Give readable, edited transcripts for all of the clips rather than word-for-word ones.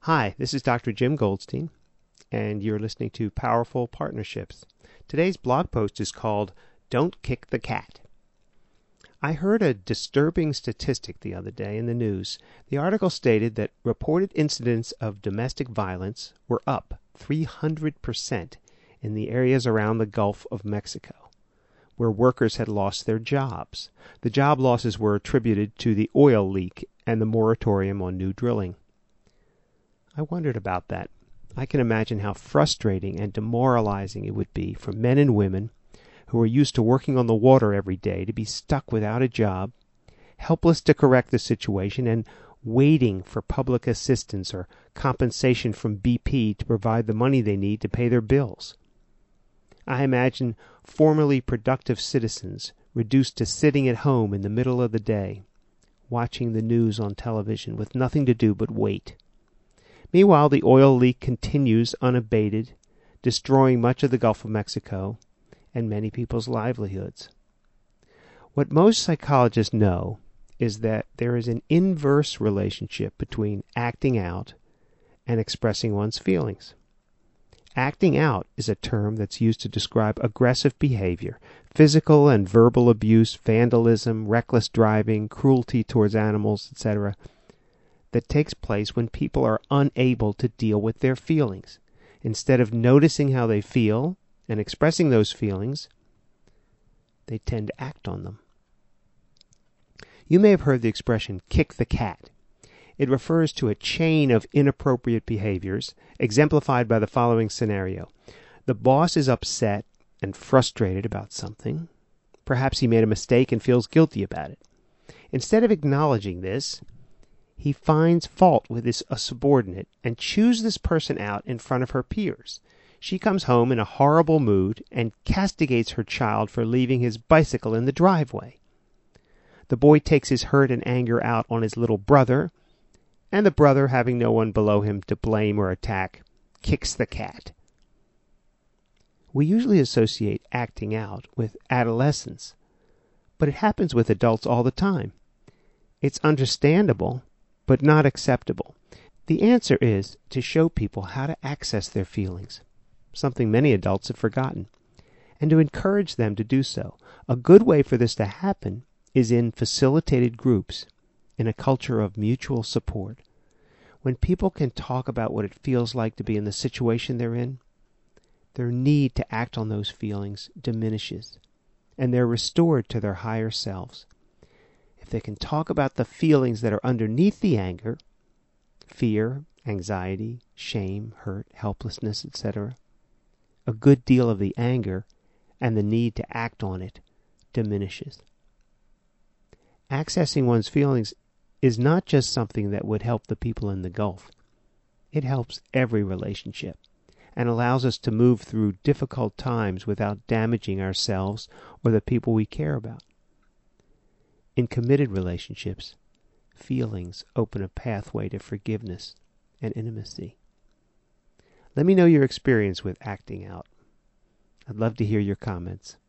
Hi, this is Dr. Jim Goldstein, and you're listening to Powerful Partnerships. Today's blog post is called Don't Kick the Cat. I heard a disturbing statistic the other day in the news. The article stated that reported incidents of domestic violence were up 300% in the areas around the Gulf of Mexico, where workers had lost their jobs. The job losses were attributed to the oil leak and the moratorium on new drilling. I wondered about that. I can imagine how frustrating and demoralizing it would be for men and women who are used to working on the water every day to be stuck without a job, helpless to correct the situation, and waiting for public assistance or compensation from BP to provide the money they need to pay their bills. I imagine formerly productive citizens reduced to sitting at home in the middle of the day, watching the news on television with nothing to do but wait. Meanwhile, the oil leak continues unabated, destroying much of the Gulf of Mexico and many people's livelihoods. What most psychologists know is that there is an inverse relationship between acting out and expressing one's feelings. Acting out is a term that's used to describe aggressive behavior, physical and verbal abuse, vandalism, reckless driving, cruelty towards animals, etc., that takes place when people are unable to deal with their feelings. Instead of noticing how they feel and expressing those feelings, they tend to act on them. You may have heard the expression, kick the cat. It refers to a chain of inappropriate behaviors, exemplified by the following scenario. The boss is upset and frustrated about something. Perhaps he made a mistake and feels guilty about it. Instead of acknowledging this, he finds fault with a subordinate and chews this person out in front of her peers. She comes home in a horrible mood and castigates her child for leaving his bicycle in the driveway. The boy takes his hurt and anger out on his little brother, and the brother, having no one below him to blame or attack, kicks the cat. We usually associate acting out with adolescence, but it happens with adults all the time. It's understandable, but not acceptable. The answer is to show people how to access their feelings, something many adults have forgotten, and to encourage them to do so. A good way for this to happen is in facilitated groups, in a culture of mutual support. When people can talk about what it feels like to be in the situation they're in, their need to act on those feelings diminishes, and they're restored to their higher selves. If they can talk about the feelings that are underneath the anger, fear, anxiety, shame, hurt, helplessness, etc., a good deal of the anger and the need to act on it diminishes. Accessing one's feelings is not just something that would help the people in the Gulf. It helps every relationship and allows us to move through difficult times without damaging ourselves or the people we care about. In committed relationships, feelings open a pathway to forgiveness and intimacy. Let me know your experience with acting out. I'd love to hear your comments.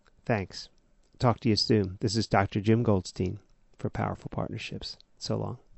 Thanks. Talk to you soon. This is Dr. Jim Goldstein for Powerful Partnerships. So long.